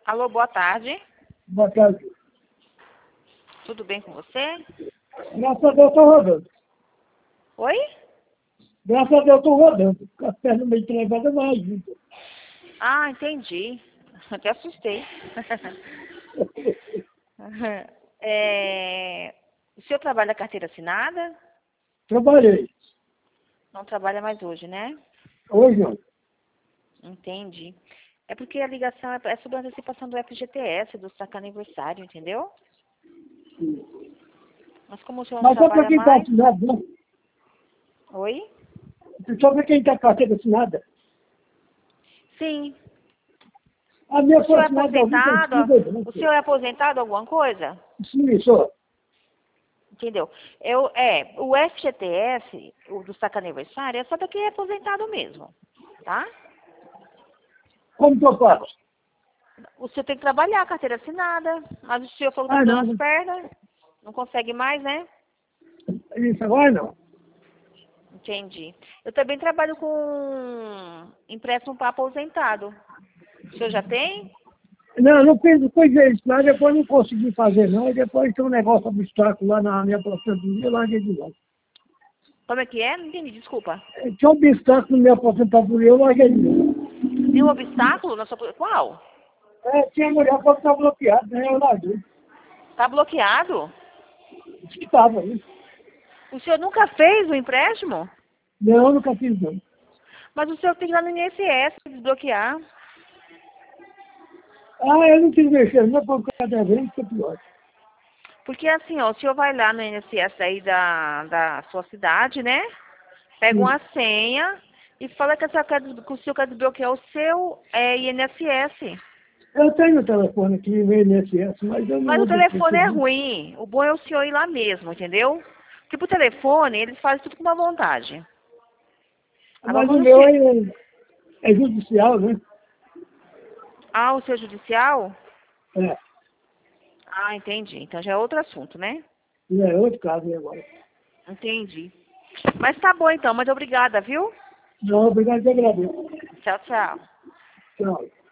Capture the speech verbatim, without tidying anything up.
Alô, boa tarde. Boa tarde. Tudo bem com você? Graças a Deus estou rodando. Oi? Graças a Deus estou rodando. Com a perna meio travada, mas ajuda. Ah, entendi. Até assustei. É, o senhor trabalha carteira assinada? Trabalhei. Não trabalha mais hoje, né? Hoje não. Entendi. É porque a ligação é é sobre a antecipação do F G T S, do saque aniversário, entendeu? Mas como o senhor não Mas só para trabalha quem está mais... assinado, não. Oi? Só para quem está com carteira assinada. Sim. A minha O foi senhor é assinada alguém tem aposentado? cinco O senhor é aposentado alguma coisa? Sim, só. Entendeu? Eu, é, o F G T S, o do saque aniversário, é só para quem é aposentado mesmo, tá? Como que eu Agora, faço? o senhor tem que trabalhar, carteira assinada, mas o senhor falou que tá Ah, com dor não. nas pernas, não consegue mais, né? Isso agora não. Entendi. Eu também trabalho com empréstimo para aposentado. O senhor já tem? Não, não fiz, fiz isso lá, depois não consegui fazer não, e depois tem um negócio obstáculo lá na minha aposentadoria, eu larguei de lá. Como é que é? Não entendi, desculpa. Tinha um obstáculo na minha aposentadoria, eu larguei de lá. Tem um obstáculo na sua... Qual? É, tinha mulher que estava bloqueada, né? Eu larguei. Tá bloqueado? Disse que estava aí. O senhor nunca fez o empréstimo? Não, nunca fiz não. Mas o senhor tem que ir lá no I N S S para desbloquear. Ah, eu não quis mexer, não, porque cada vez fica pior. Porque assim, ó, o senhor vai lá no I N S S aí da, da sua cidade, né? Pega Sim. uma senha e fala que, a senhora quer, des- que o senhor quer desbloquear o seu é, I N S S. Eu tenho o telefone aqui no I N S S, mas eu não Mas o ando com telefone isso, é não. ruim. O bom é o senhor ir lá mesmo, entendeu? Porque por telefone eles fazem tudo com uma vontade. Agora Mas o quando o meu senhor... é, é judicial, né? Ah, o seu judicial? É, Ah, entendi. Então já é outro assunto, né? e é outro caso aí agora. Entendi. Mas tá bom então, mas obrigada, viu? Não, obrigado, eu agradeço. Tchau, tchau. Tchau.